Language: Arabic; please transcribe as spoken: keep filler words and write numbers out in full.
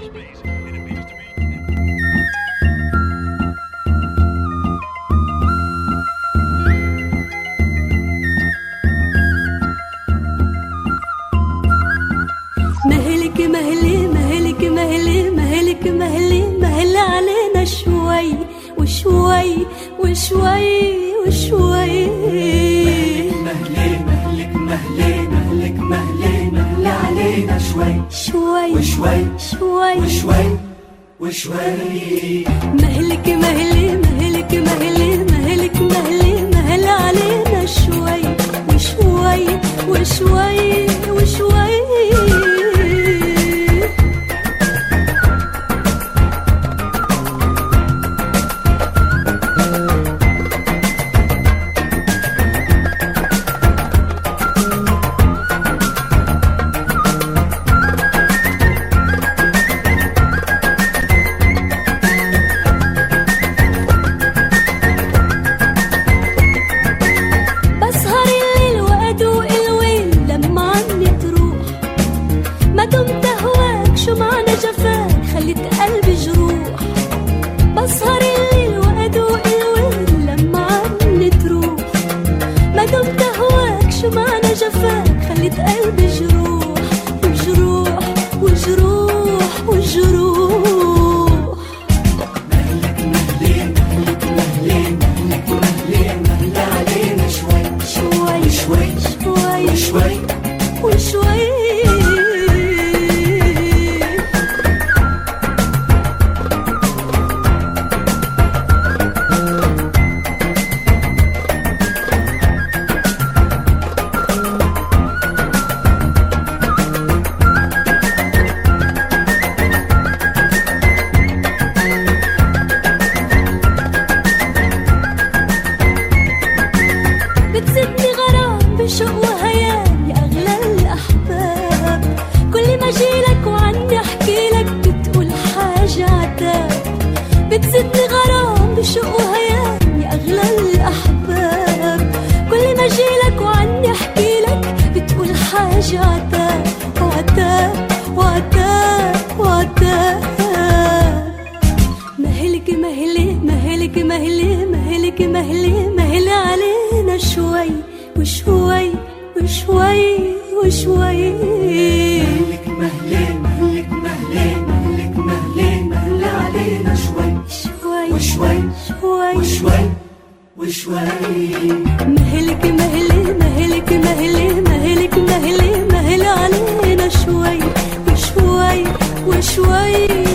مهلك مهلي مهلك مهلي مهلك مهلي مهل علينا شوي وشوي وشوي وشوي. مهلي مهلك مهلي مهلك مهلي مهل علينا شوي شوي وشوي شوي وشوي وشوي. مهلك مهلي مهلك مهلي مهلك مهلي مهل علينا شوي وشوي وشوي وشوي. بسهر الليل وأدوق الويل لما عني تروح، ما دمت هواك شو معنى جفاك خليت قلبي جروح وجروح وجروح وجروح. مهلك مهلي مهلك مهلي مهلك مهلي مهل علينا شوي شوي شوي شوي شوي وشوي. بتزيدني غرام بشوق وهيام يا أغلى الأحباب، كل ما جيلك وعني أحكيلك بتقول حاجة عتاب. بتزيدني غرام بشوق وهيام يا أغلى الأحباب، كل ما جيلك وعني أحكيلك بتقول حاجة عتاب وعتاب وعتاب وعتاب. مهلك مهلي مهلك مهلي مهلك مهلي مهل علينا شوي وشوي وشوي وشوي. مهلك مهلي مهلك مهلي مهلك مهلي مهل علينا شوي شوي وشوي شوي وشوي وشوي. مهلك مهلي مهلك مهلي مهلك مهلي مهل علينا شوي وشوي وشوي